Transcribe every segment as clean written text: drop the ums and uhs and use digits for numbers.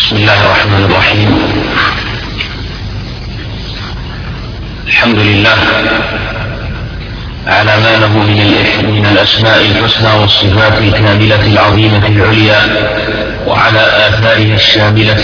بسم الله الرحمن الرحيم. الحمد لله على ما له من الأسماء الحسنى والصفات الكاملة العظيمة العليا، وعلى آثارها الشاملة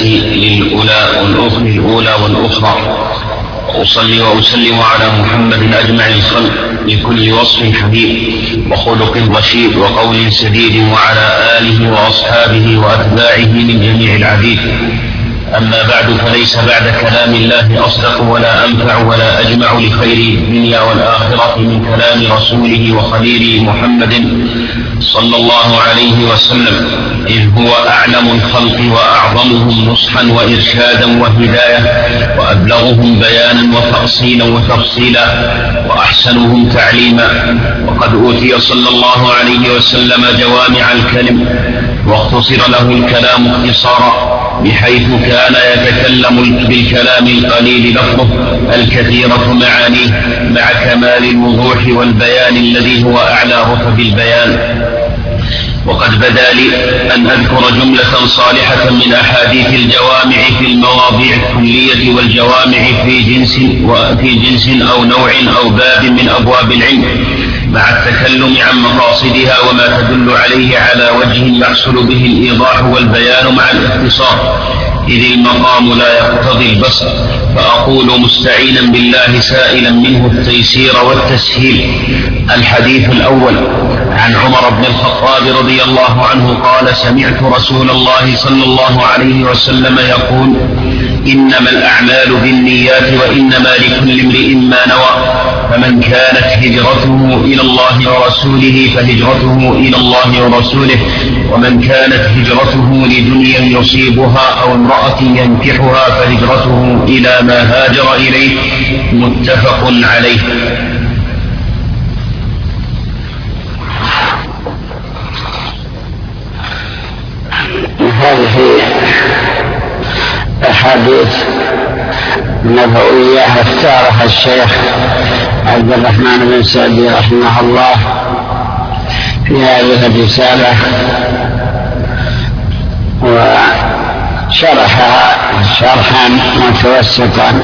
للأولى والأخرى. وأصلي وأسلم على محمد أجمع الخلق بكل وصف حميد وخلق رشيد وقول سديد، وعلى آله وأصحابه وأتباعه من جميع العبيد. أما بعد، فليس بعد كلام الله أصدق ولا أنفع ولا أجمع لخير الدنيا والآخرة من كلام رسوله وخليله محمد صلى الله عليه وسلم، إذ هو أعلم الخلق وأعظمهم نصحا وإرشادا وهداية، وأبلغهم بيانا وتأصيلا وتفصيلا، وأحسنهم تعليما. وقد أوتي صلى الله عليه وسلم جوامع الكلم، واختصر له الكلام اختصارا، بحيث كان يتكلم بالكلام القليل لفظه الكثيرة معانيه، مع كمال الوضوح والبيان الذي هو أعلى رتب البيان. وقد بدا لي أن أذكر جملة صالحة من أحاديث الجوامع في المواضيع الكلية والجوامع في جنس أو نوع أو باب من أبواب العلم، مع التكلم عن مقاصدها وما تدل عليه على وجه يحصل به الإيضاح والبيان مع الاختصار، إذ المقام لا يقتضي البسط. فأقول مستعينا بالله سائلا منه التيسير والتسهيل. الحديث الأول عن عمر بن الخطاب رضي الله عنه قال: سمعت رسول الله صلى الله عليه وسلم يقول: إنما الأعمال بالنيات وإنما لكل امرئ ما نوى، فمن كانت هجرته إلى الله ورسوله فهجرته إلى الله ورسوله، ومن كانت هجرته لدنيا يصيبها أو امرأة ينكحها فهجرته إلى ما هاجر إليه. متفق عليه. هذه أحاديث نبوية اختارها الشيخ عبد الرحمن بن سعدي رحمه الله في هذه الرسالة، وشرحها شرحا متوسطا،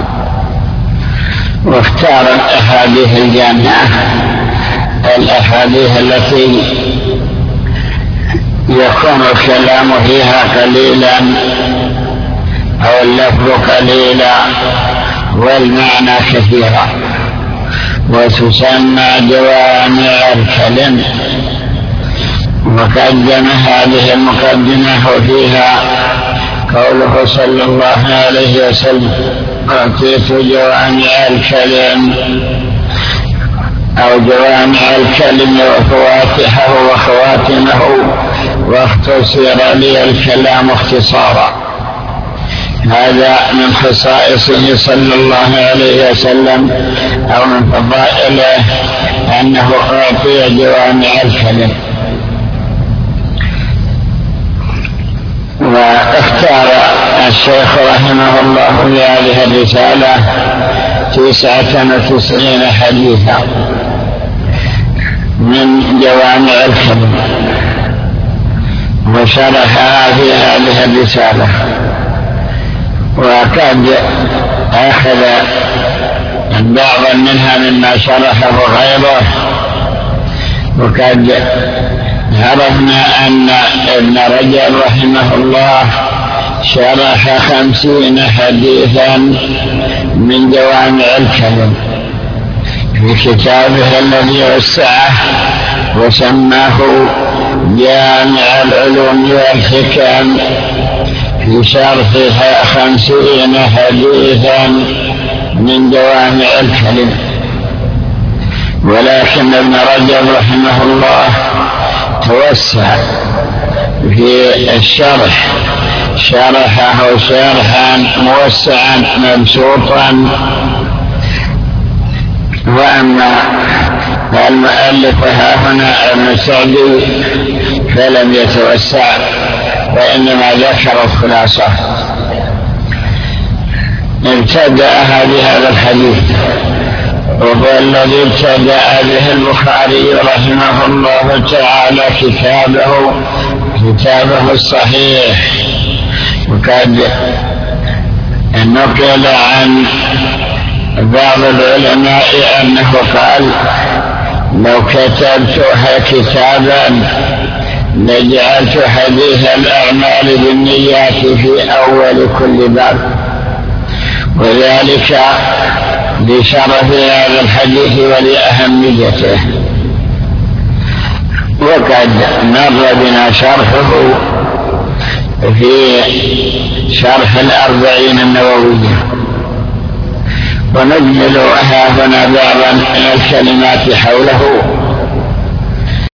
واختار الأحاديث الجامعة، الأحاديث التي يكون الكلام فيها قليلا أو اللفظ قليلا والمعنى كثيرا، وتسمى جوامع الكلم. وقدم هذه المقدمة وفيها قوله صلى الله عليه وسلم: أعطيت جوامع الكلم، أو جوامع الكلم وفواتحه وخواتمه، واختصر لي الكلام اختصارا. هذا من خصائصه صلى الله عليه وسلم، أو من فضائله أنه أعطي جوامع الكلم. واختار الشيخ رحمه الله في هذه الرسالة 99 حديثا من جوامع الكلم، وشرحها في هذه الرسالة، وقد أخذ بعضا منها مما شرحه غيره. وقد عرفنا أن ابن رجب رحمه الله شرح 50 حديثا من جوامع الكلم في كتابه الذي وسعه وسماه جامع العلوم والحكم، في شرحها 50 حديثا من جوامع الكلم. ولكن ابن رجب رحمه الله توسع في الشرح، شرحه شرحا موسعا مبسوطا. وأما المؤلف هنا ابن سعدي فلم يتوسع، وإنما ذكر الخلاصة. ابتدأ بهذا الحديث، وهو الذي ابتدأ به البخاري رحمه الله تعالى كتابه الصحيح. وقد نقل عن بعض العلماء أنه قال: لو كتبتها كتابا لجعلت حديث الأعمال بالنيات في أول كل باب، وذلك لشرف هذا الحديث ولأهميته. وقد مر بنا شرحه في شرح 40 النووية، ونجمل هنا بعضا من الكلمات حوله